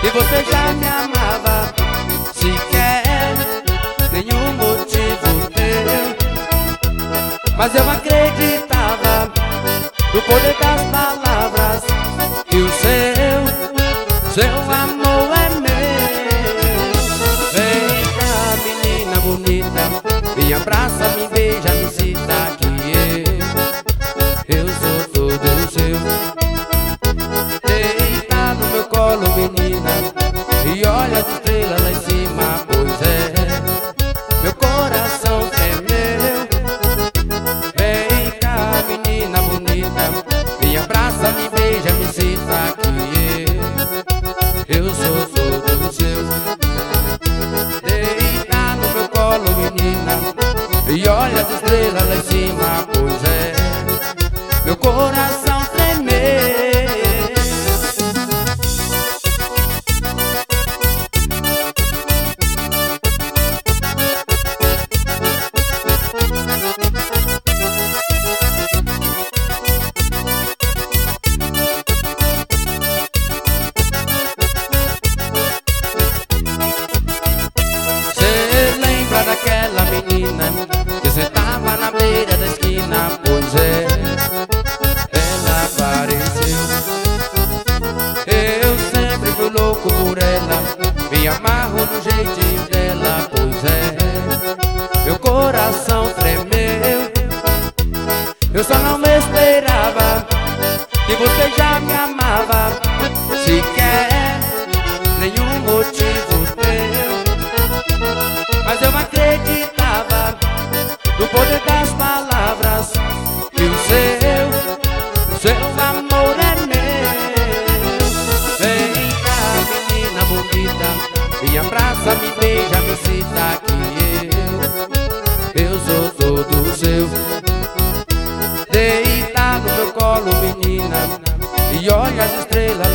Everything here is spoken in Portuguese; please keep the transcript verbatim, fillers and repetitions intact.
e você já me amava. Sequer nenhum motivo teu, mas eu acreditava no poder das palavras, e o seu, seu amor é meu. Vem cá, menina bonita, me abraça, me beija, me cita que eu, eu sou todo seu. Deita no meu colo, menina, e olha as estrelas lá em cima, pois é, meu coração tremeu. Vem cá, menina bonita, me abraça, me beija, me cita que eu, eu sou todo seu. Deita no meu colo, menina, e olha as estrelas lá em cima, pois é, meu coração tremeu. Daquela menina que sentava na beira da esquina, pois é, ela apareceu. Eu sempre fui louco por ela, me amarro no jeitinho dela, pois é, meu coração tremeu. Eu só não esperava que você já me amava, sequer nenhum motivo teu, mas eu acreditava no poder das palavras, e o seu, seu amor é meu. Vem cá, menina bonita, me abraça, me beija, me cita que eu, eu sou todo seu. Deita no meu colo, menina, e olha as estrelas